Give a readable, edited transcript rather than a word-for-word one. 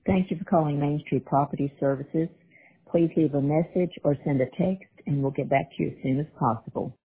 Thank you for calling Main Street Property Services. Please leave a message or send a text, and we'll get back to you as soon as possible.